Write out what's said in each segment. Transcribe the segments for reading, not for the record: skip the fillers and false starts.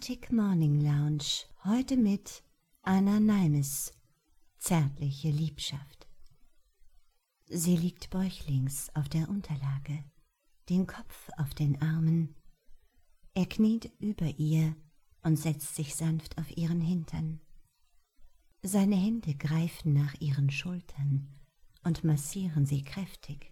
Arctic Morning Lounge, heute mit Anna Neimes, zärtliche Liebschaft. Sie liegt bäuchlings auf der Unterlage, den Kopf auf den Armen. Er kniet über ihr und setzt sich sanft auf ihren Hintern. Seine Hände greifen nach ihren Schultern und massieren sie kräftig.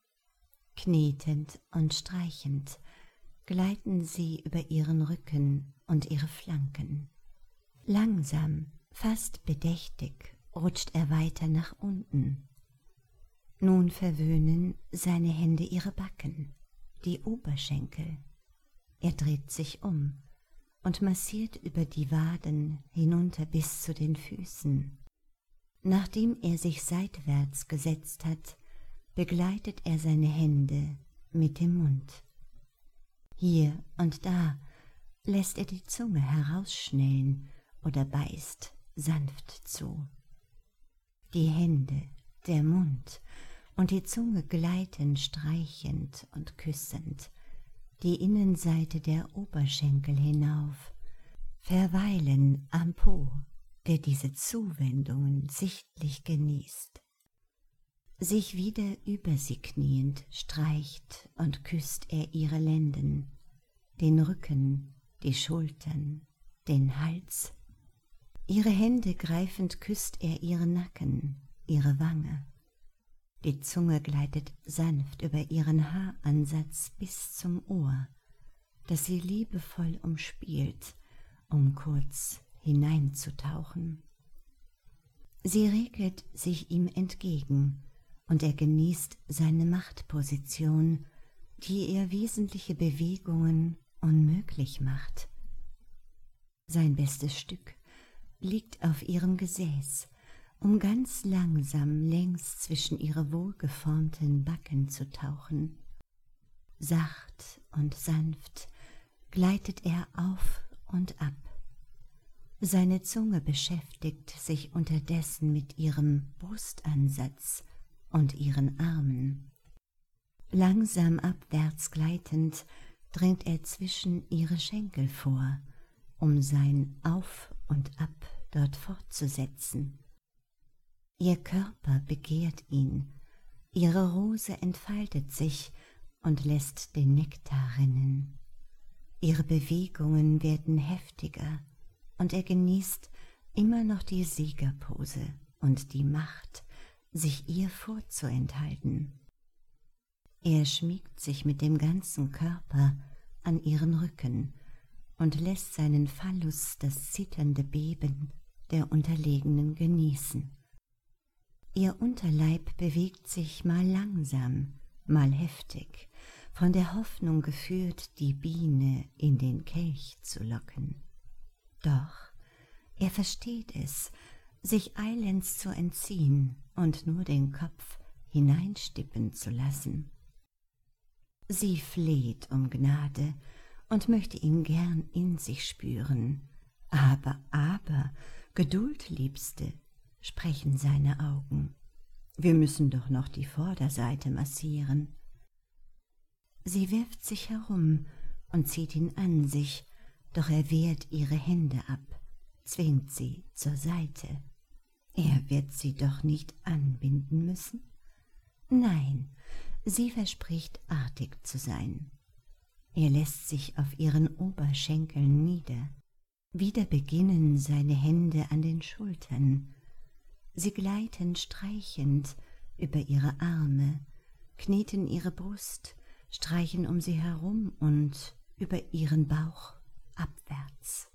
Knietend und streichend gleiten sie über ihren Rücken und ihre Flanken. Langsam, fast bedächtig, rutscht er weiter nach unten. Nun verwöhnen seine Hände ihre Backen, die Oberschenkel. Er dreht sich um und massiert über die Waden hinunter bis zu den Füßen. Nachdem er sich seitwärts gesetzt hat, begleitet er seine Hände mit dem Mund. Hier und da lässt er die Zunge herausschnellen oder beißt sanft zu. Die Hände, der Mund und die Zunge gleiten streichend und küssend die Innenseite der Oberschenkel hinauf, verweilen am Po, der diese Zuwendungen sichtlich genießt. Sich wieder über sie kniend streicht und küsst er ihre Lenden, den Rücken, die Schultern, den Hals. Ihre Hände greifend küsst er ihren Nacken, ihre Wange. Die Zunge gleitet sanft über ihren Haaransatz bis zum Ohr, das sie liebevoll umspielt, um kurz hineinzutauchen. Sie regelt sich ihm entgegen, und er genießt seine Machtposition, die ihr wesentliche Bewegungen unmöglich macht. Sein bestes Stück liegt auf ihrem Gesäß, um ganz langsam längs zwischen ihre wohlgeformten Backen zu tauchen. Sacht und sanft gleitet er auf und ab. Seine Zunge beschäftigt sich unterdessen mit ihrem Brustansatz und ihren Armen. Langsam abwärts gleitend dringt er zwischen ihre Schenkel vor, um sein Auf und Ab dort fortzusetzen. Ihr Körper begehrt ihn, ihre Rose entfaltet sich und lässt den Nektar rinnen. Ihre Bewegungen werden heftiger, und er genießt immer noch die Siegerpose und die Macht, sich ihr vorzuenthalten. Er schmiegt sich mit dem ganzen Körper an ihren Rücken und lässt seinen Phallus das zitternde Beben der Unterlegenen genießen. Ihr Unterleib bewegt sich mal langsam, mal heftig, von der Hoffnung geführt, die Biene in den Kelch zu locken. Doch er versteht es, sich eilends zu entziehen und nur den Kopf hineinstippen zu lassen. Sie fleht um Gnade und möchte ihn gern in sich spüren. Aber, Geduld, Liebste, sprechen seine Augen. Wir müssen doch noch die Vorderseite massieren. Sie wirft sich herum und zieht ihn an sich, doch er wehrt ihre Hände ab, zwingt sie zur Seite. Er wird sie doch nicht anbinden müssen? Nein, sie verspricht artig zu sein. Er lässt sich auf ihren Oberschenkeln nieder. Wieder beginnen seine Hände an den Schultern. Sie gleiten streichend über ihre Arme, kneten ihre Brust, streichen um sie herum und über ihren Bauch abwärts.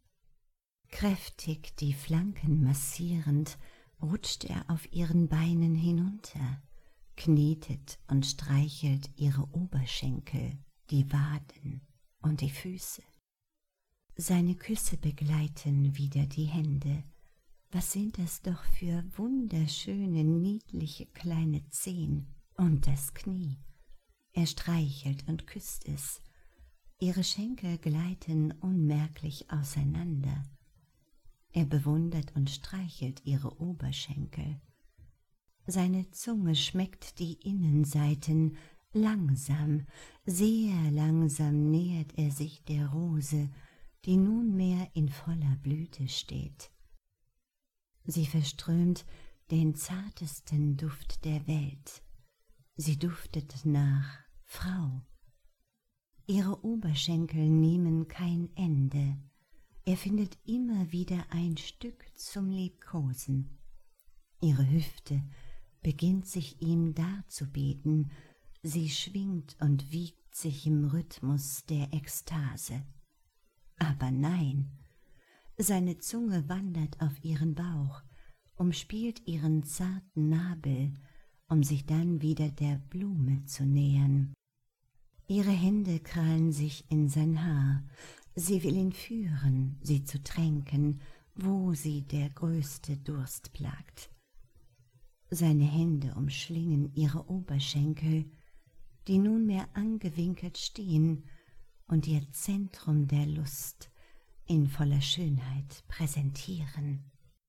Kräftig die Flanken massierend, rutscht er auf ihren Beinen hinunter, knetet und streichelt ihre Oberschenkel, die Waden und die Füße. Seine Küsse begleiten wieder die Hände. Was sind das doch für wunderschöne, niedliche kleine Zehen und das Knie. Er streichelt und küsst es. Ihre Schenkel gleiten unmerklich auseinander. Er bewundert und streichelt ihre Oberschenkel. Seine Zunge schmeckt die Innenseiten. Langsam, sehr langsam nähert er sich der Rose, die nunmehr in voller Blüte steht. Sie verströmt den zartesten Duft der Welt. Sie duftet nach Frau. Ihre Oberschenkel nehmen kein Ende. Er findet immer wieder ein Stück zum Liebkosen. Ihre Hüfte beginnt sich ihm darzubieten, sie schwingt und wiegt sich im Rhythmus der Ekstase. Aber nein, seine Zunge wandert auf ihren Bauch, umspielt ihren zarten Nabel, um sich dann wieder der Blume zu nähern. Ihre Hände krallen sich in sein Haar, sie will ihn führen, sie zu tränken, wo sie der größte Durst plagt. Seine Hände umschlingen ihre Oberschenkel, die nunmehr angewinkelt stehen und ihr Zentrum der Lust in voller Schönheit präsentieren.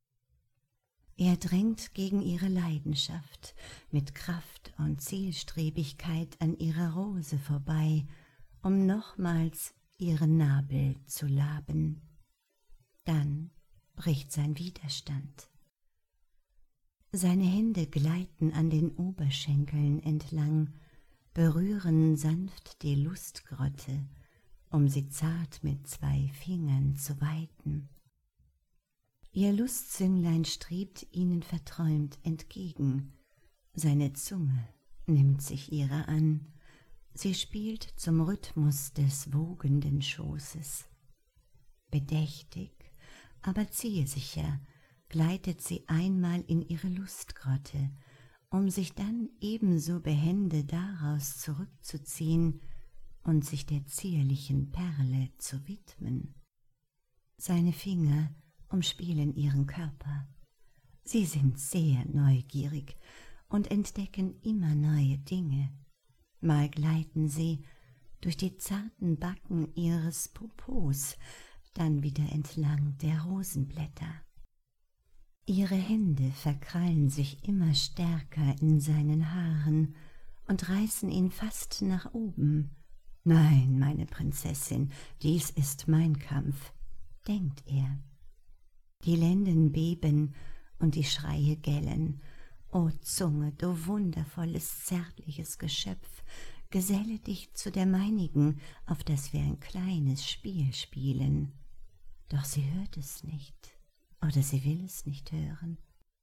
Er drängt gegen ihre Leidenschaft mit Kraft und Zielstrebigkeit an ihrer Rose vorbei, um nochmals ihren Nabel zu laben. Dann bricht sein Widerstand. Seine Hände gleiten an den Oberschenkeln entlang, berühren sanft die Lustgrotte, um sie zart mit 2 Fingern zu weiten. Ihr Lustzünglein strebt ihnen verträumt entgegen, seine Zunge nimmt sich ihrer an, sie spielt zum Rhythmus des wogenden Schoßes. Bedächtig, aber zielsicher gleitet sie einmal in ihre Lustgrotte, um sich dann ebenso behende daraus zurückzuziehen und sich der zierlichen Perle zu widmen. Seine Finger umspielen ihren Körper. Sie sind sehr neugierig und entdecken immer neue Dinge. Mal gleiten sie durch die zarten Backen ihres Popos, dann wieder entlang der Rosenblätter. Ihre Hände verkrallen sich immer stärker in seinen Haaren und reißen ihn fast nach oben. »Nein, meine Prinzessin, dies ist mein Kampf«, denkt er. Die Lenden beben und die Schreie gellen. »O Zunge, du wundervolles, zärtliches Geschöpf, geselle dich zu der meinigen, auf dass wir ein kleines Spiel spielen.« Doch sie hört es nicht, oder sie will es nicht hören.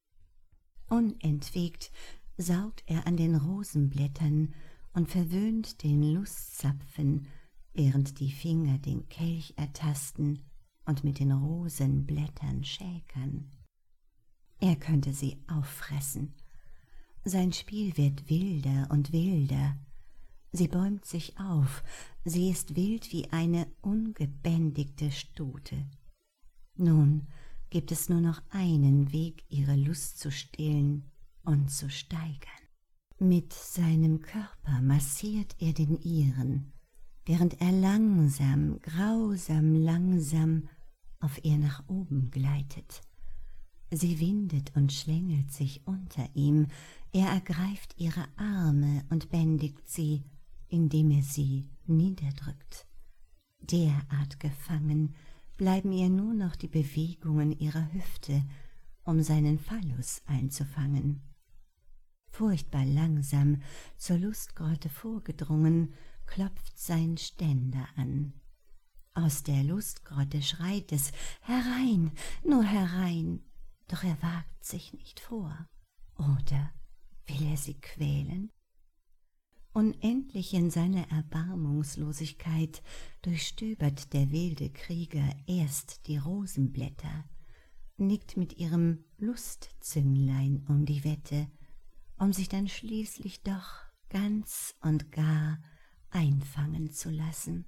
Unentwegt saugt er an den Rosenblättern und verwöhnt den Lustzapfen, während die Finger den Kelch ertasten und mit den Rosenblättern schäkern. Er könnte sie auffressen. Sein Spiel wird wilder und wilder. Sie bäumt sich auf, sie ist wild wie eine ungebändigte Stute. Nun gibt es nur noch einen Weg, ihre Lust zu stillen und zu steigern. Mit seinem Körper massiert er den ihren, während er langsam, grausam langsam auf ihr nach oben gleitet. Sie windet und schlängelt sich unter ihm, er ergreift ihre Arme und bändigt sie, indem er sie niederdrückt. Derart gefangen bleiben ihr nur noch die Bewegungen ihrer Hüfte, um seinen Phallus einzufangen. Furchtbar langsam zur Lustgrotte vorgedrungen, klopft sein Ständer an. Aus der Lustgrotte schreit es, »Herein, nur herein!« Doch er wagt sich nicht vor. Oder will er sie quälen? Unendlich in seiner Erbarmungslosigkeit durchstöbert der wilde Krieger erst die Rosenblätter, nickt mit ihrem Lustzünglein um die Wette, um sich dann schließlich doch ganz und gar einfangen zu lassen.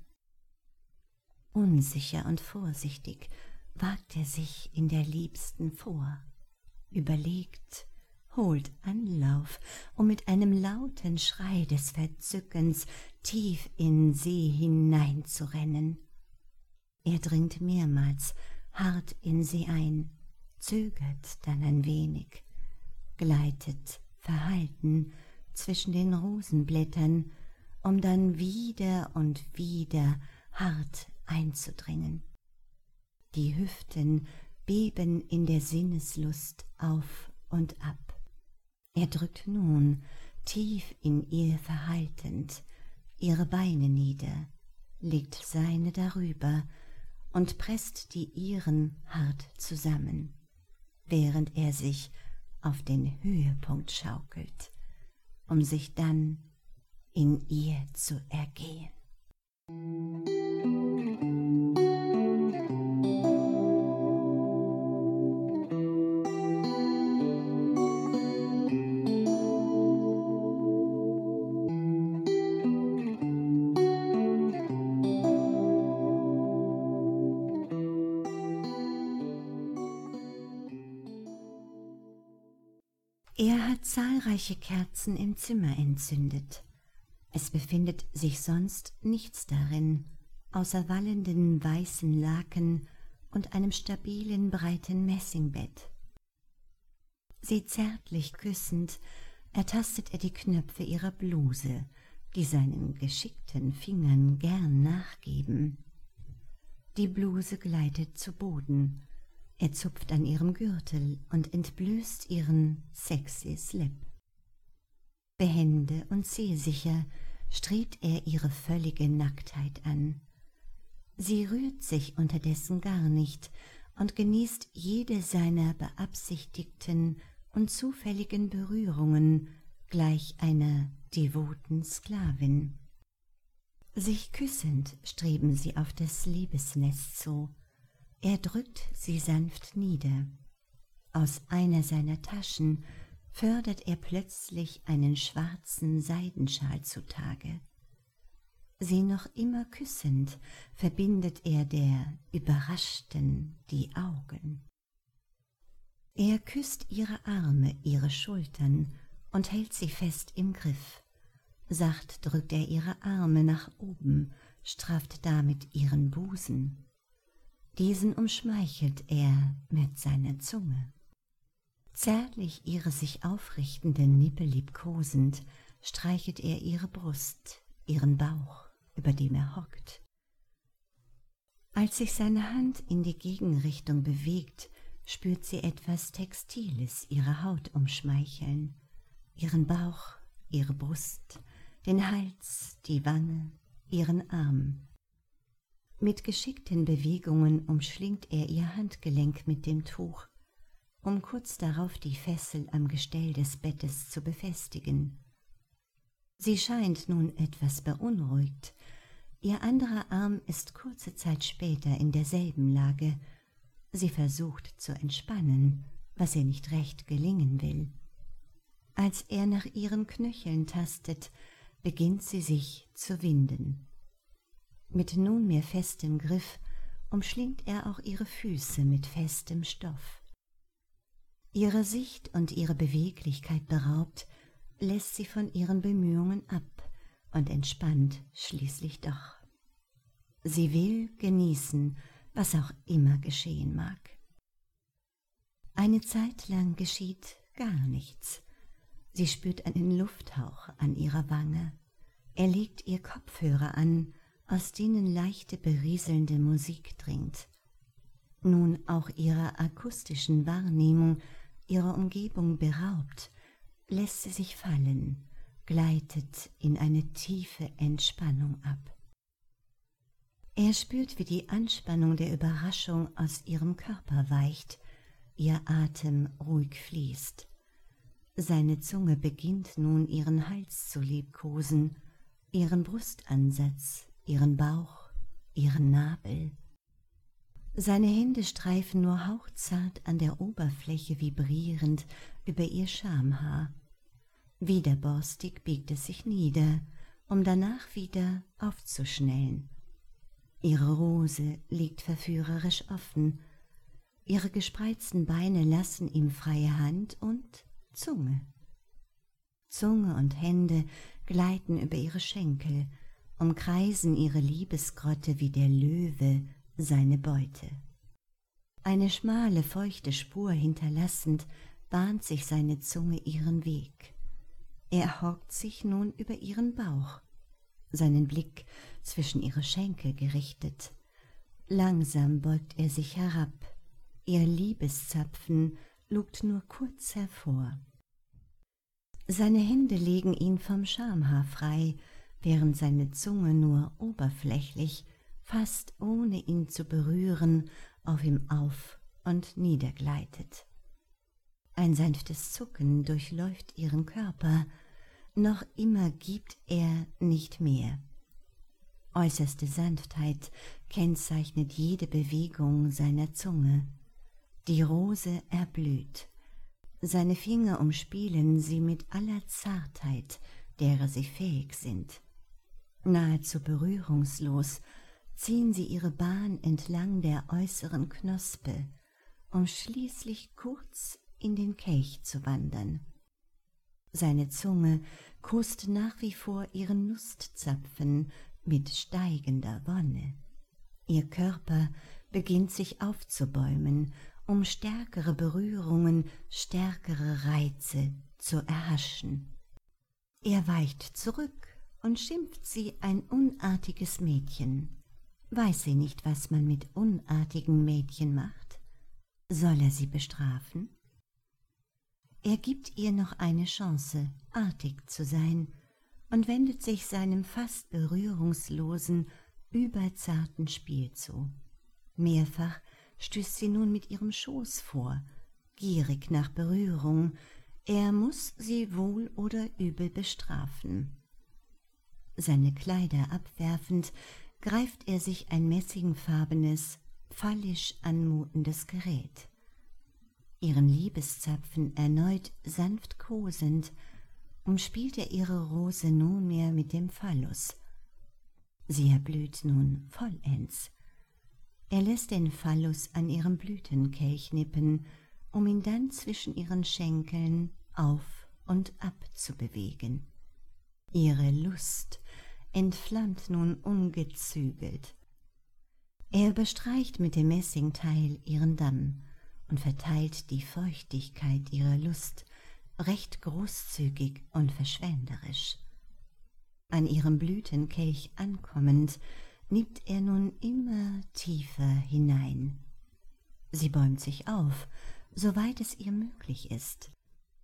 Unsicher und vorsichtig wagt er sich in der Liebsten vor, überlegt, holt Anlauf, um mit einem lauten Schrei des Verzückens tief in sie hineinzurennen. Er dringt mehrmals hart in sie ein, zögert dann ein wenig, gleitet verhalten zwischen den Rosenblättern, um dann wieder und wieder hart einzudringen. die Hüften beben in der Sinneslust auf und ab. Er drückt nun, tief in ihr verhaltend, ihre Beine nieder, legt seine darüber und presst die ihren hart zusammen, während er sich auf den Höhepunkt schaukelt, um sich dann in ihr zu ergehen. Er hat zahlreiche Kerzen im Zimmer entzündet. Es befindet sich sonst nichts darin, außer wallenden weißen Laken und einem stabilen, breiten Messingbett. Sie zärtlich küssend, ertastet er die Knöpfe ihrer Bluse, die seinen geschickten Fingern gern nachgeben. Die Bluse gleitet zu Boden. Er zupft an ihrem Gürtel und entblößt ihren sexy Slip. Behende und zielsicher strebt er ihre völlige Nacktheit an. Sie rührt sich unterdessen gar nicht und genießt jede seiner beabsichtigten und zufälligen Berührungen gleich einer devoten Sklavin. Sich küssend streben sie auf das Liebesnest zu. Er drückt sie sanft nieder. Aus einer seiner Taschen fördert er plötzlich einen schwarzen Seidenschal zutage. Sie noch immer küssend, verbindet er der Überraschten die Augen. Er küsst ihre Arme, ihre Schultern und hält sie fest im Griff. Sacht drückt er ihre Arme nach oben, strafft damit ihren Busen. Diesen umschmeichelt er mit seiner Zunge. Zärtlich ihre sich aufrichtenden Nippel liebkosend, streichelt er ihre Brust, ihren Bauch, über dem er hockt. Als sich seine Hand in die Gegenrichtung bewegt, spürt sie etwas Textiles ihre Haut umschmeicheln, ihren Bauch, ihre Brust, den Hals, die Wange, ihren Arm. Mit geschickten Bewegungen umschlingt er ihr Handgelenk mit dem Tuch, um kurz darauf die Fessel am Gestell des Bettes zu befestigen. Sie scheint nun etwas beunruhigt. Ihr anderer Arm ist kurze Zeit später in derselben Lage. Sie versucht zu entspannen, was ihr nicht recht gelingen will. Als er nach ihren Knöcheln tastet, beginnt sie sich zu winden. Mit nunmehr festem Griff umschlingt er auch ihre Füße mit festem Stoff. Ihre Sicht und ihre Beweglichkeit beraubt, lässt sie von ihren Bemühungen ab und entspannt schließlich doch. Sie will genießen, was auch immer geschehen mag. Eine Zeit lang geschieht gar nichts. Sie spürt einen Lufthauch an ihrer Wange. Er legt ihr Kopfhörer an, aus denen leichte berieselnde Musik dringt. Nun auch ihrer akustischen Wahrnehmung, ihrer Umgebung beraubt, lässt sie sich fallen, gleitet in eine tiefe Entspannung ab. Er spürt, wie die Anspannung der Überraschung aus ihrem Körper weicht, ihr Atem ruhig fließt. Seine Zunge beginnt nun ihren Hals zu liebkosen, ihren Brustansatz, ihren Bauch, ihren Nabel. Seine Hände streifen nur hauchzart an der Oberfläche vibrierend über ihr Schamhaar. Widerborstig biegt es sich nieder, um danach wieder aufzuschnellen. Ihre Rose liegt verführerisch offen, ihre gespreizten Beine lassen ihm freie Hand und Zunge. Zunge und Hände gleiten über ihre Schenkel, umkreisen ihre Liebesgrotte wie der Löwe seine Beute. Eine schmale, feuchte Spur hinterlassend, bahnt sich seine Zunge ihren Weg. Er hockt sich nun über ihren Bauch, seinen Blick zwischen ihre Schenkel gerichtet, Langsam beugt er sich herab, ihr Liebeszapfen lugt nur kurz hervor. Seine Hände legen ihn vom Schamhaar frei, während seine Zunge nur oberflächlich, fast ohne ihn zu berühren, auf ihm auf und niedergleitet. Ein sanftes Zucken durchläuft ihren Körper, noch immer gibt er nicht mehr. Äußerste Sanftheit kennzeichnet jede Bewegung seiner Zunge. Die Rose erblüht. Seine Finger umspielen sie mit aller Zartheit, derer sie fähig sind. Nahezu berührungslos ziehen sie ihre Bahn entlang der äußeren Knospe, um schließlich kurz in den Kelch zu wandern. Seine Zunge kostet nach wie vor ihren Lustzapfen mit steigender Wonne. Ihr Körper beginnt sich aufzubäumen, um stärkere Berührungen, stärkere Reize zu erhaschen. Er weicht zurück und schimpft sie ein unartiges Mädchen. Weiß sie nicht, was man mit unartigen Mädchen macht? Soll er sie bestrafen? Er gibt ihr noch eine Chance, artig zu sein, und wendet sich seinem fast berührungslosen, überzarten Spiel zu. Mehrfach stößt sie nun mit ihrem Schoß vor, gierig nach Berührung. Er muss sie wohl oder übel bestrafen. Seine Kleider abwerfend, greift er sich ein messingfarbenes, phallisch anmutendes Gerät. Ihren Liebeszapfen erneut sanft kosend, umspielt er ihre Rose nunmehr mit dem Phallus. Sie erblüht nun vollends. Er lässt den Phallus an ihrem Blütenkelch nippen, um ihn dann zwischen ihren Schenkeln auf und ab zu bewegen. Ihre Lust entflammt nun ungezügelt. Er überstreicht mit dem Messingteil ihren Damm und verteilt die Feuchtigkeit ihrer Lust recht großzügig und verschwenderisch. An ihrem Blütenkelch ankommend, nippt er nun immer tiefer hinein. Sie bäumt sich auf, soweit es ihr möglich ist.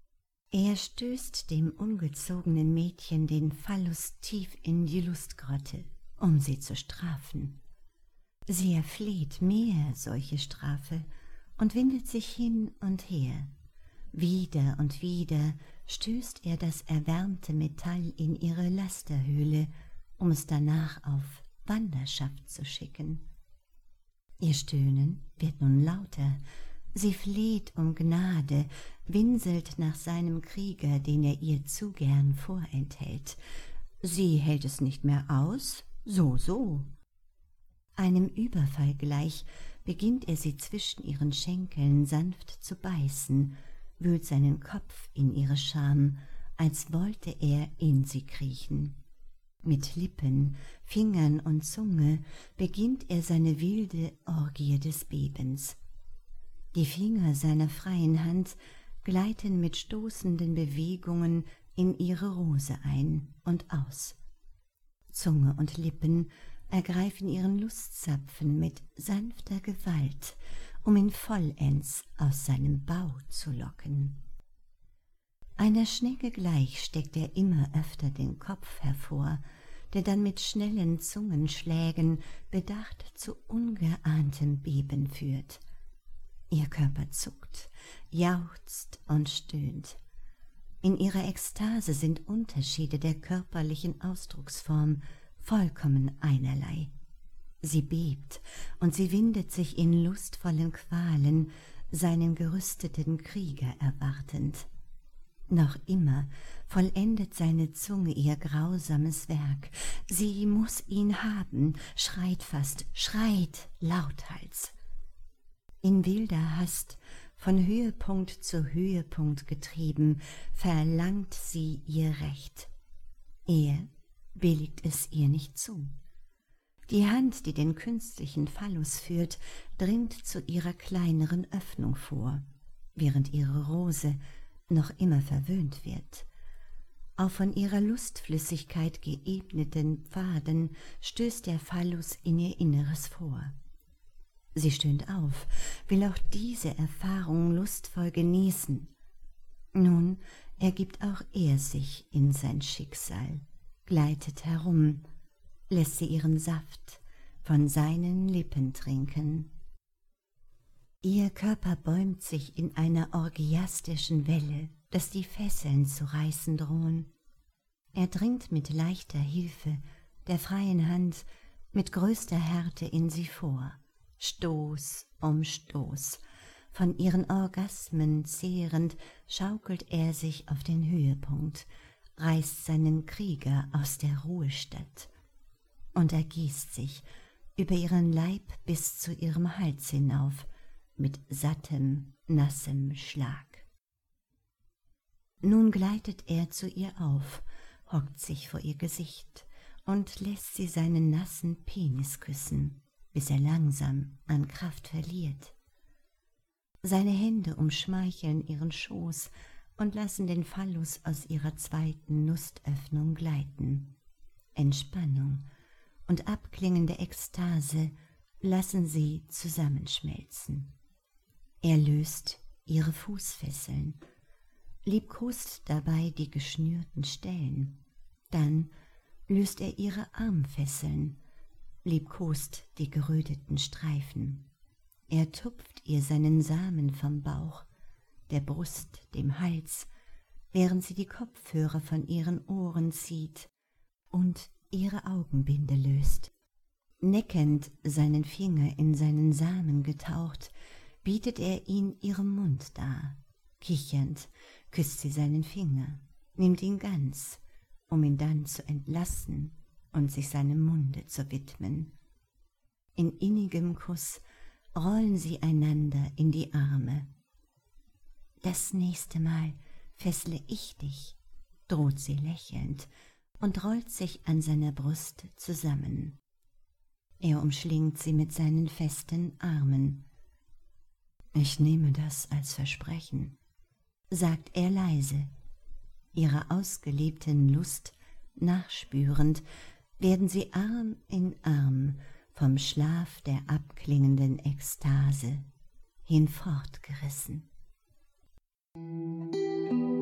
Er stößt dem ungezogenen Mädchen den Phallus tief in die Lustgrotte, um sie zu strafen. Sie erfleht mehr solche Strafe und windet sich hin und her. Wieder und wieder stößt er das erwärmte Metall in ihre Lasterhöhle, um es danach auf Wanderschaft zu schicken. Ihr Stöhnen wird nun lauter, sie fleht um Gnade, winselt nach seinem Krieger, den er ihr zu gern vorenthält. Sie hält es nicht mehr aus, so. Einem Überfall gleich beginnt er sie zwischen ihren Schenkeln sanft zu beißen, wühlt seinen Kopf in ihre Scham, als wollte er in sie kriechen. Mit Lippen, Fingern und Zunge beginnt er seine wilde Orgie des Bebens. Die Finger seiner freien Hand gleiten mit stoßenden Bewegungen in ihre Rose ein und aus. Zunge und Lippen ergreifen ihren Lustzapfen mit sanfter Gewalt, um ihn vollends aus seinem Bau zu locken. Einer Schnecke gleich steckt er immer öfter den Kopf hervor, der dann mit schnellen Zungenschlägen bedacht zu ungeahntem Beben führt. Ihr Körper zuckt, jauchzt und stöhnt. In ihrer Ekstase sind Unterschiede der körperlichen Ausdrucksform vollkommen einerlei. Sie bebt und sie windet sich in lustvollen Qualen, seinen gerüsteten Krieger erwartend. Noch immer vollendet seine Zunge ihr grausames Werk. Sie muß ihn haben, schreit lauthals. In wilder Hast, von Höhepunkt zu Höhepunkt getrieben, verlangt sie ihr Recht. Er billigt es ihr nicht zu. Die Hand, die den künstlichen Phallus führt, dringt zu ihrer kleineren Öffnung vor, während ihre Rose noch immer verwöhnt wird. Auf von ihrer Lustflüssigkeit geebneten Pfaden stößt der Phallus in ihr Inneres vor. Sie stöhnt auf, will auch diese Erfahrung lustvoll genießen. Nun ergibt auch er sich in sein Schicksal, gleitet herum, lässt sie ihren Saft von seinen Lippen trinken. Ihr Körper bäumt sich in einer orgiastischen Welle, dass die Fesseln zu reißen drohen. Er dringt mit leichter Hilfe der freien Hand mit größter Härte in sie vor, Stoß um Stoß. Von ihren Orgasmen zehrend schaukelt er sich auf den Höhepunkt, reißt seinen Krieger aus der Ruhestadt und ergießt sich über ihren Leib bis zu ihrem Hals hinauf mit sattem, nassem Schlag. Nun gleitet er zu ihr auf, hockt sich vor ihr Gesicht und lässt sie seinen nassen Penis küssen, bis er langsam an Kraft verliert. Seine Hände umschmeicheln ihren Schoß und lassen den Phallus aus ihrer zweiten Nustöffnung gleiten. Entspannung und abklingende Ekstase lassen sie zusammenschmelzen. Er löst ihre Fußfesseln, liebkost dabei die geschnürten Stellen, dann löst er ihre Armfesseln, liebkost die geröteten Streifen. Er tupft ihr seinen Samen vom Bauch, der Brust, dem Hals, während sie die Kopfhörer von ihren Ohren zieht und ihre Augenbinde löst. Neckend, seinen Finger in seinen Samen getaucht, bietet er ihn ihrem Mund dar. Kichernd küsst sie seinen Finger, nimmt ihn ganz, um ihn dann zu entlassen und sich seinem Munde zu widmen. In innigem Kuss rollen sie einander in die Arme. »Das nächste Mal fessle ich dich«, droht sie lächelnd und rollt sich an seiner Brust zusammen. Er umschlingt sie mit seinen festen Armen. »Ich nehme das als Versprechen«, sagt er leise. Ihrer ausgelebten Lust nachspürend, werden sie Arm in Arm vom Schlaf der abklingenden Ekstase hinfortgerissen.